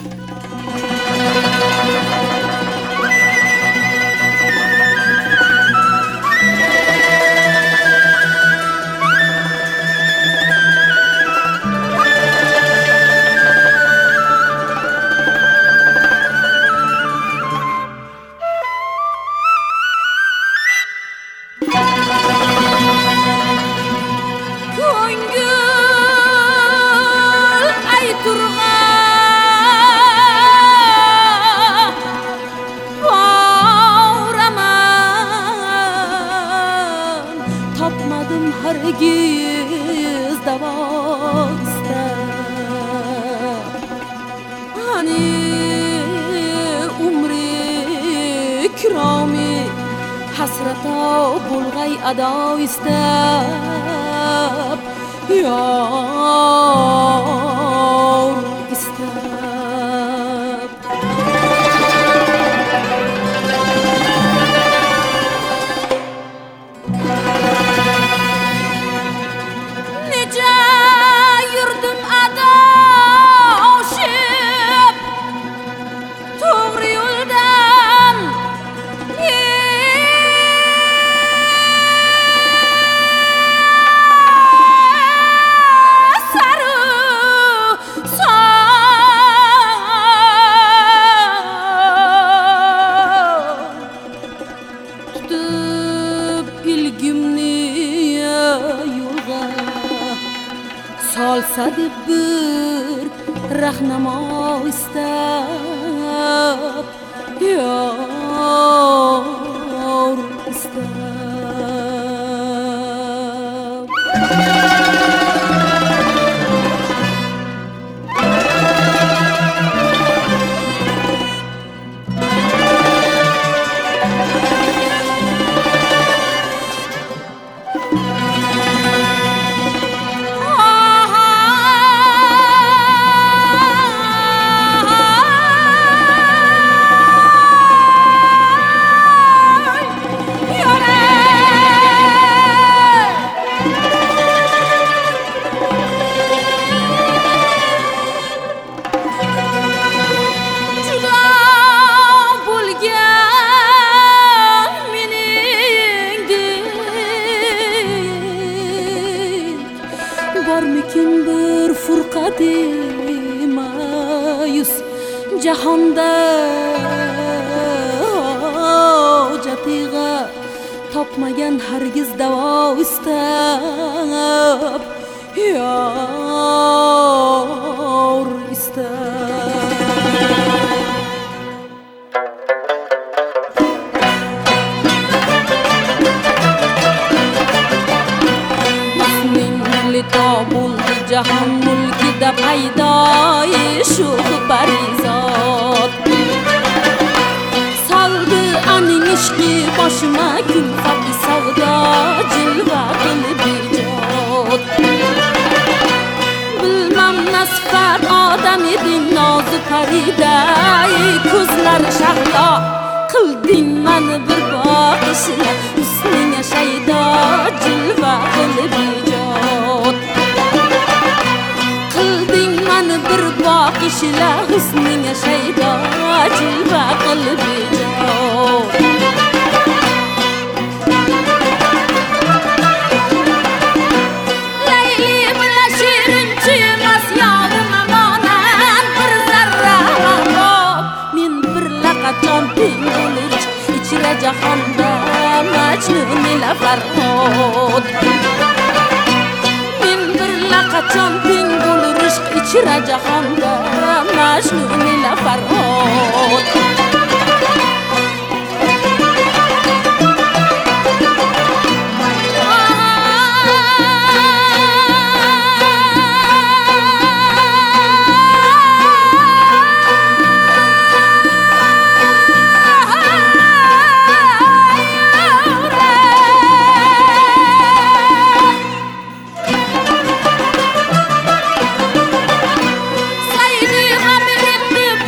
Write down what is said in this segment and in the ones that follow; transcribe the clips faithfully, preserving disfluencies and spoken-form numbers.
Hargiz davasta Hani umri ikromi hasrata bulg'ay ado istab yor istab Nece yurdim adoshib to'g'ri yo'ldan sari son tutib ilgimni yo'lga solsa deb bir rahnamo istab yor istab Bormikin bir furqati mayus jahonda hojatiga topmagan hargiz davo istab yor istab buldi jahon mulkida paydoyi sho'x parizod soldi aning ishqi boshima kulfati savdo jilva qilib ijod bilmam nasfat odam eding nozi pariday ko'zlari shahlo qilding mani bir boqishla husninga shaydo jilva qilib ijod qilding mani bir boqishla husninga shaydo jilva qilib ijod Layli bilan shirinchi emas yorim amonat bir zarra mahbub men bir laqachon teng bo'lish ichra jahonda majnun ila farhod men bir laqachon teng bo'lish ichra jahonda majnun ila farhod Saydi g'amir etdi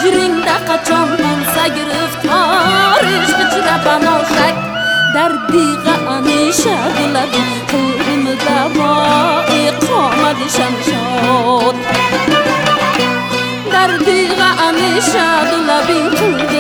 hicringda qachon bo'lsa giriftor ishq ichra banoshak dardiga anishadilar qildim davo iqomadi shamshod dardiga anishadilar qildim